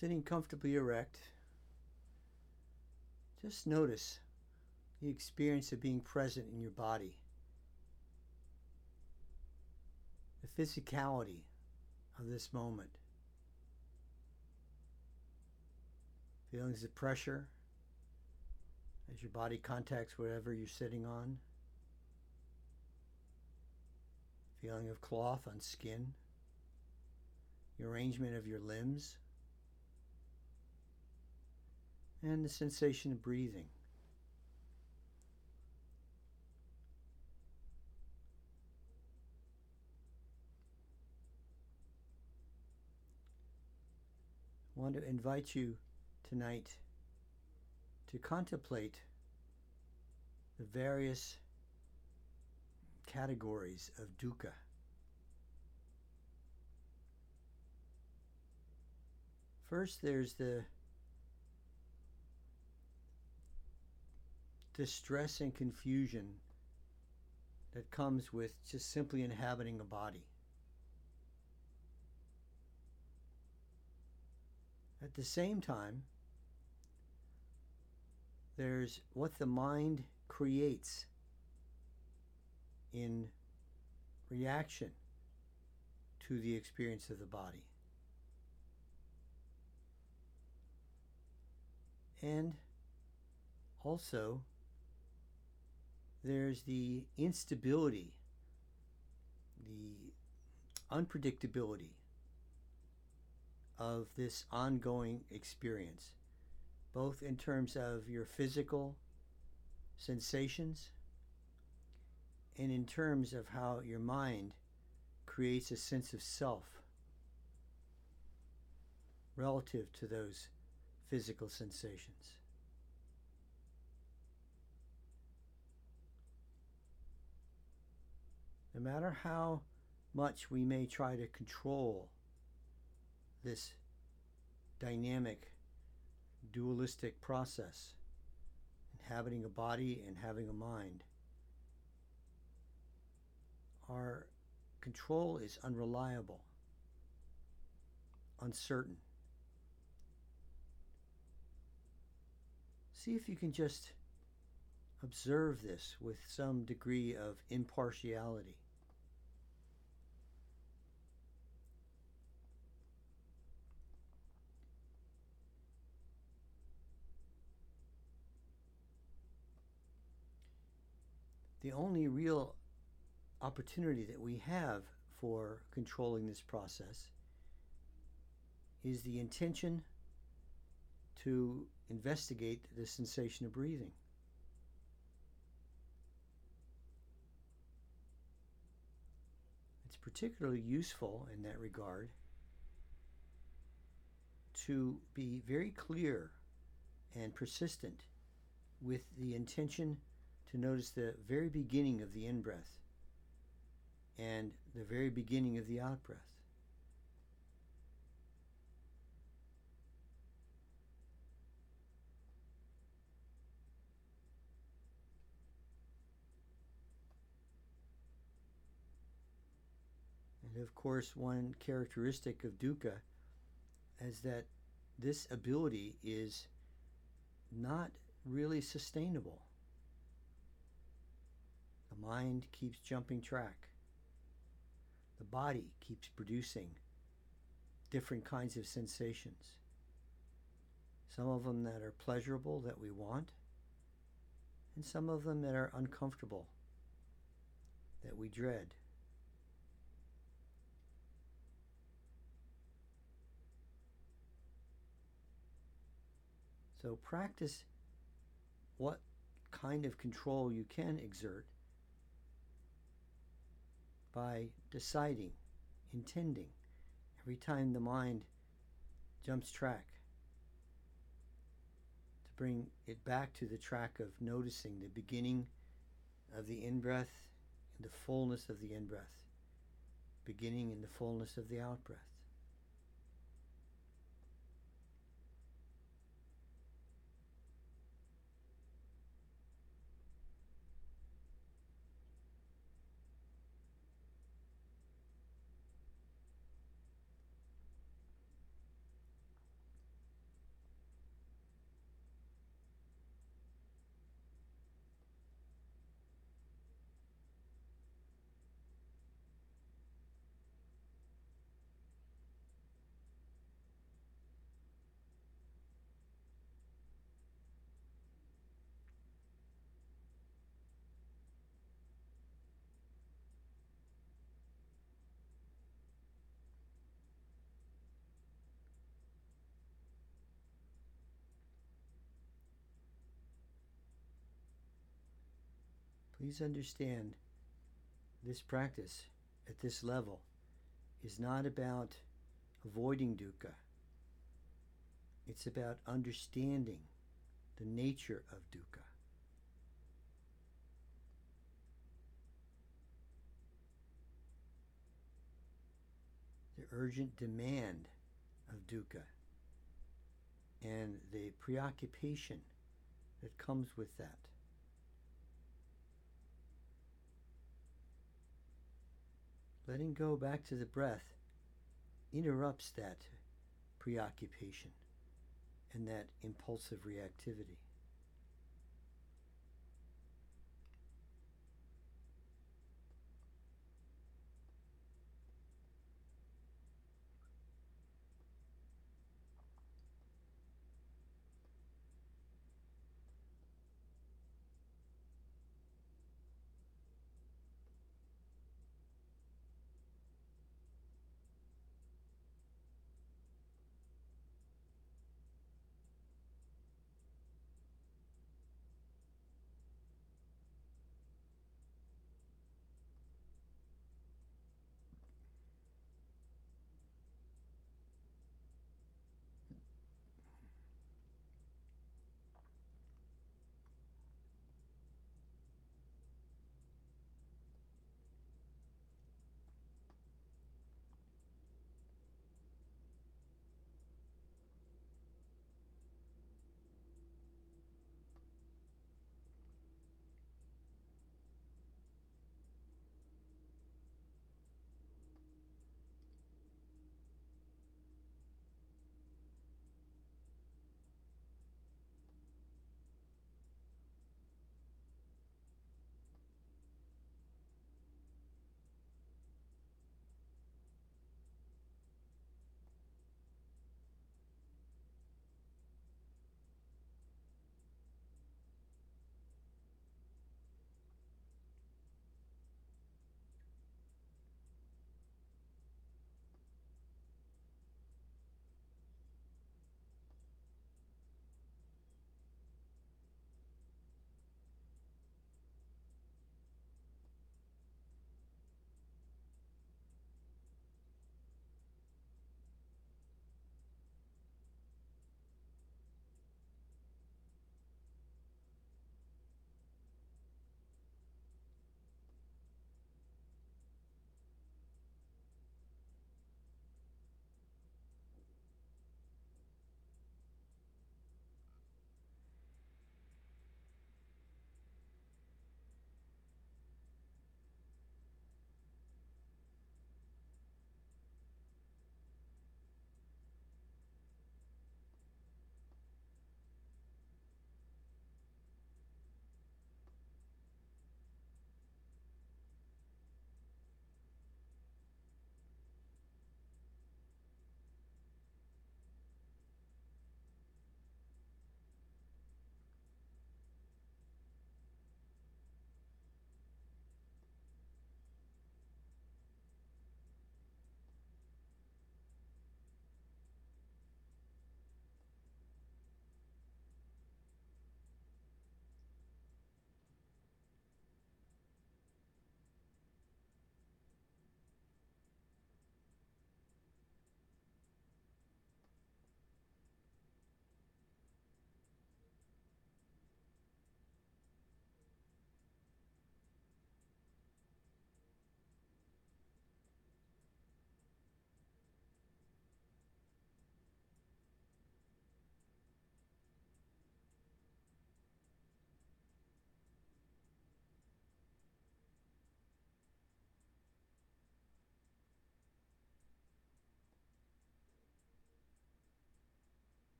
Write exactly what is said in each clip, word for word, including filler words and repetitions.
Sitting comfortably erect, just notice the experience of being present in your body, the physicality of this moment, feelings of pressure as your body contacts whatever you're sitting on, feeling of cloth on skin, the arrangement of your limbs, and the sensation of breathing. I want to invite you tonight to contemplate the various categories of dukkha. First, there's the distress and confusion that comes with just simply inhabiting a body. At the same time, there's what the mind creates in reaction to the experience of the body. And also, there's the instability, the unpredictability of this ongoing experience, both in terms of your physical sensations and in terms of how your mind creates a sense of self relative to those physical sensations. No matter how much we may try to control this dynamic, dualistic process, inhabiting a body and having a mind, our control is unreliable, uncertain. See if you can just observe this with some degree of impartiality. The only real opportunity that we have for controlling this process is the intention to investigate the sensation of breathing. It's particularly useful in that regard to be very clear and persistent with the intention to notice the very beginning of the in-breath and the very beginning of the out-breath. And of course, one characteristic of dukkha is that this ability is not really sustainable. The mind keeps jumping track. The body keeps producing different kinds of sensations. Some of them that are pleasurable, that we want, and some of them that are uncomfortable, that we dread. So practice what kind of control you can exert by deciding, intending, every time the mind jumps track, to bring it back to the track of noticing the beginning of the in-breath and the fullness of the in-breath, beginning in the fullness of the out-breath. Please understand this practice at this level is not about avoiding dukkha. It's about understanding the nature of dukkha. The urgent demand of dukkha and the preoccupation that comes with that. Letting go back to the breath interrupts that preoccupation and that impulsive reactivity.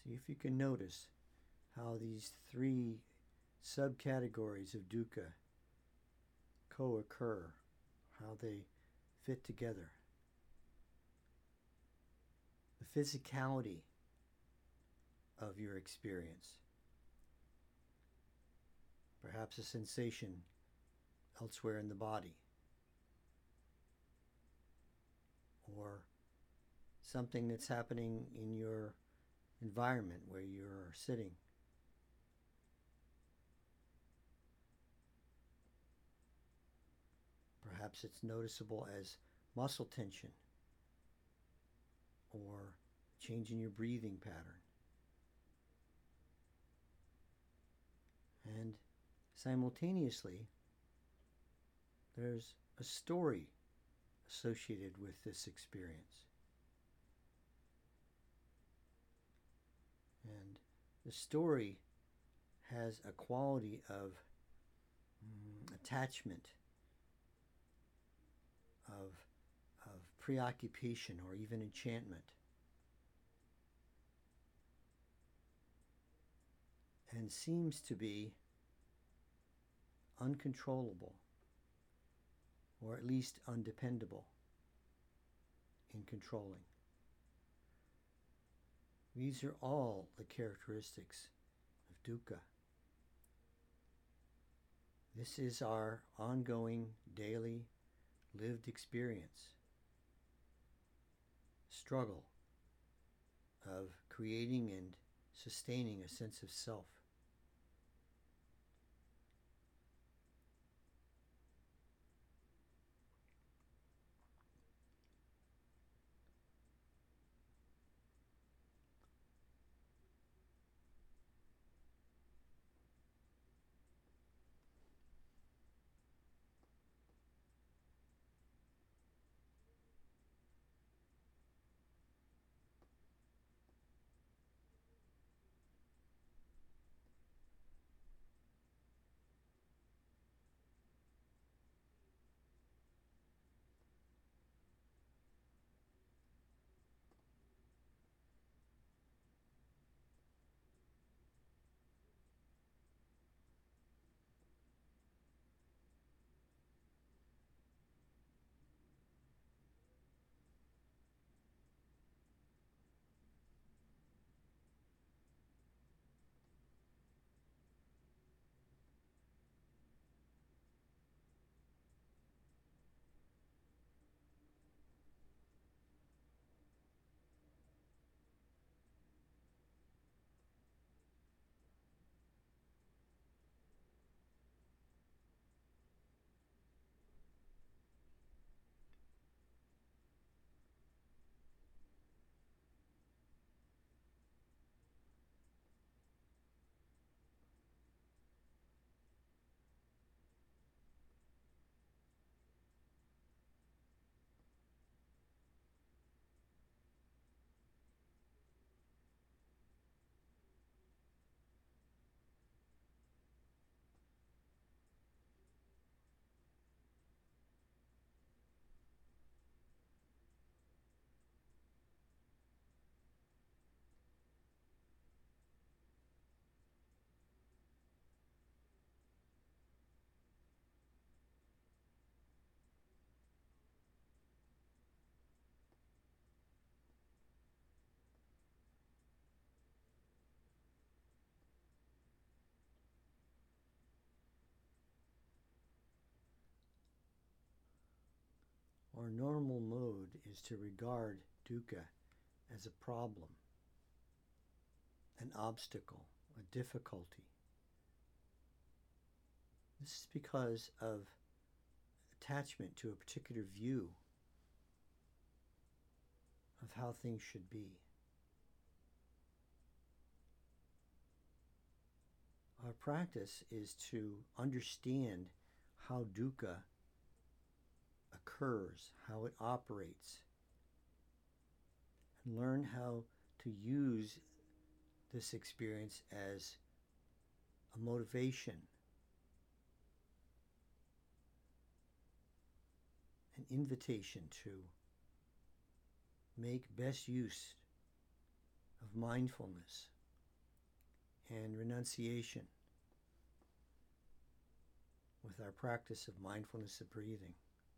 See if you can notice how these three subcategories of dukkha co-occur, how they fit together. The physicality of your experience, perhaps a sensation elsewhere in the body, or something that's happening in your environment where you're sitting. Perhaps it's noticeable as muscle tension or change in your breathing pattern. And simultaneously, there's a story associated with this experience. And the story has a quality of mm, attachment, of, of preoccupation, or even enchantment. And seems to be uncontrollable, or at least undependable in controlling. These are all the characteristics of dukkha. This is our ongoing, daily, lived experience. Struggle of creating and sustaining a sense of self. Our normal mode is to regard dukkha as a problem, an obstacle, a difficulty. This is because of attachment to a particular view of how things should be. Our practice is to understand how dukkha occurs, how it operates, and learn how to use this experience as a motivation, an invitation to make best use of mindfulness, and renunciation with our practice of mindfulness of breathing.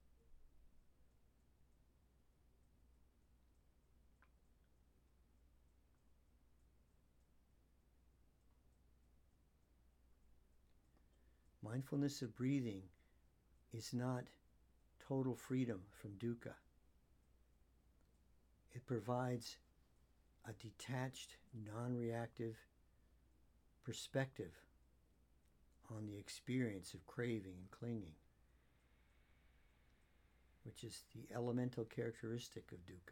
Mindfulness of breathing is not total freedom from dukkha. It provides a detached, non-reactive perspective on the experience of craving and clinging, which is the elemental characteristic of dukkha.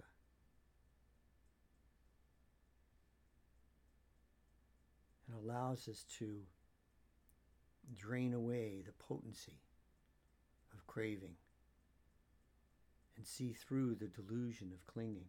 And allows us to drain away the potency of craving and see through the delusion of clinging.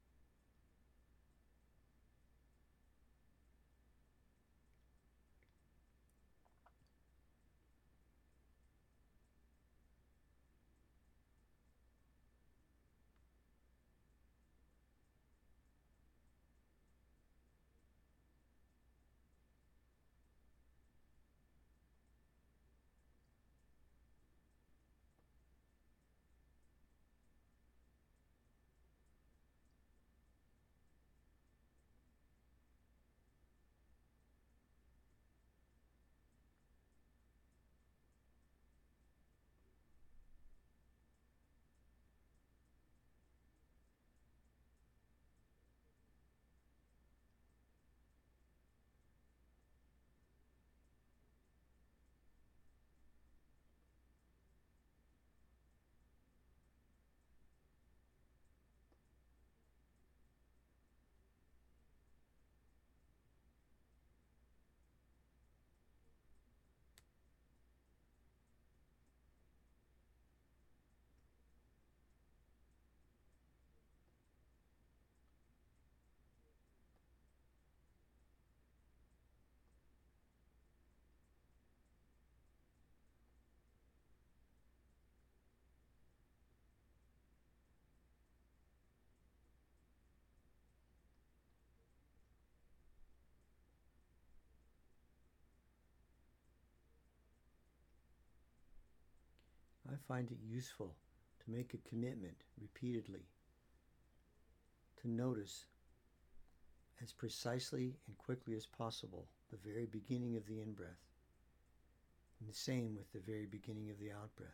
I find it useful to make a commitment repeatedly to notice as precisely and quickly as possible the very beginning of the in-breath, and the same with the very beginning of the out-breath.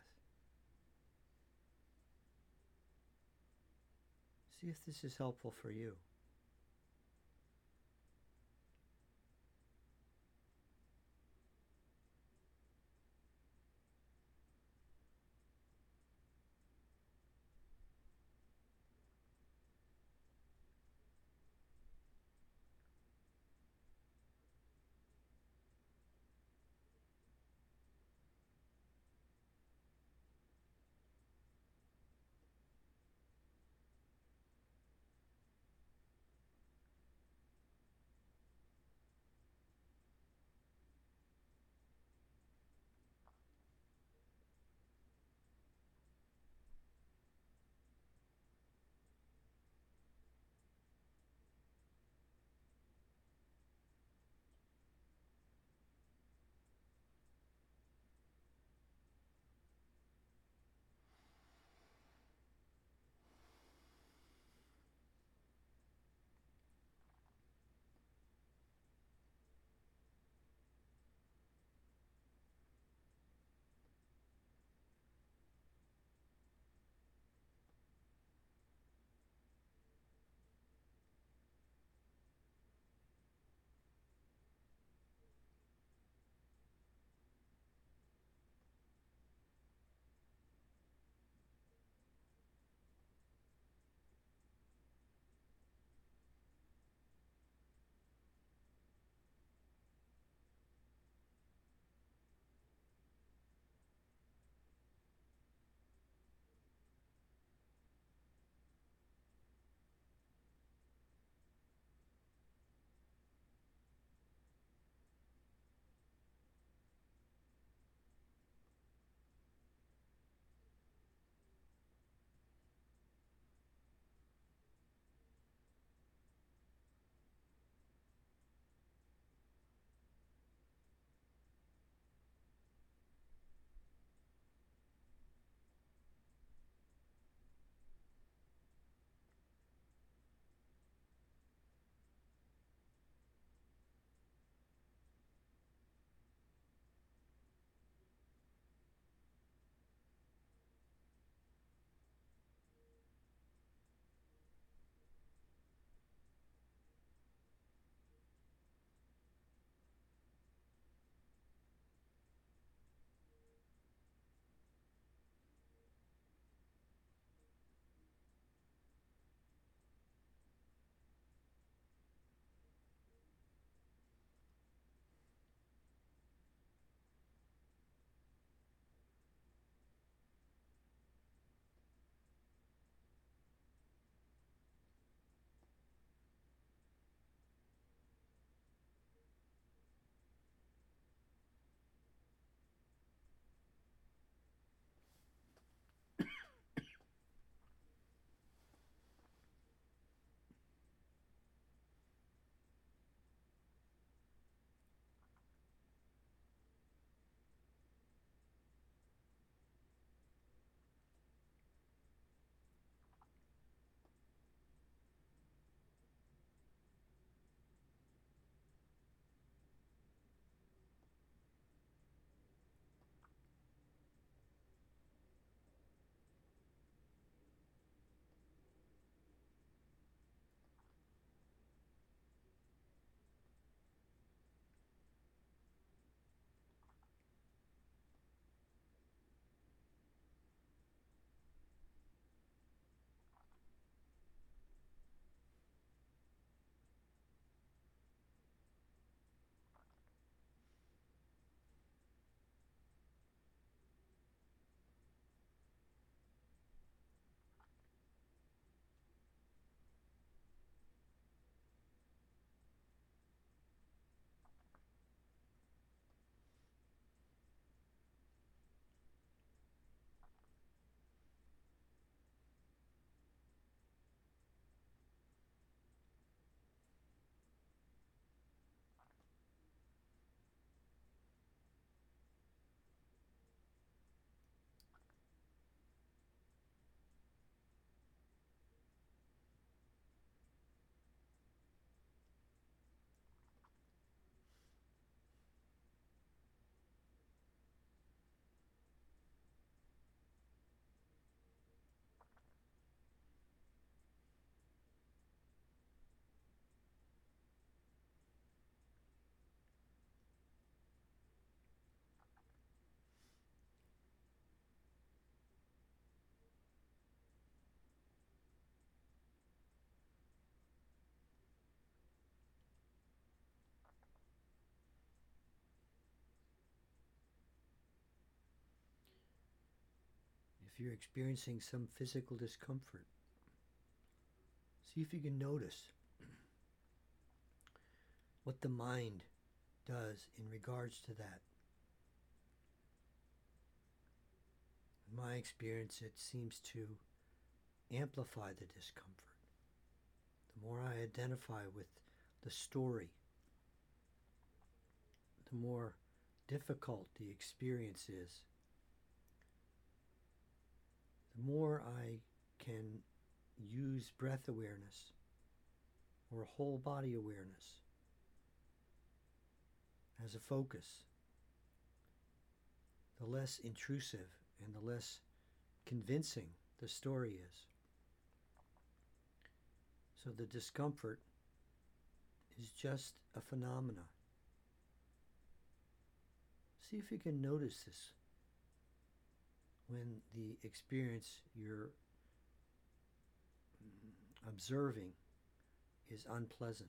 See if this is helpful for you. If you're experiencing some physical discomfort, see if you can notice what the mind does in regards to that. In my experience, it seems to amplify the discomfort. The more I identify with the story, the more difficult the experience is, the more I can use breath awareness or whole body awareness as a focus, the less intrusive and the less convincing the story is. So the discomfort is just a phenomena. See if you can notice this when the experience you're observing is unpleasant.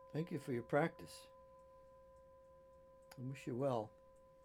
Thank you for your practice. I wish you well.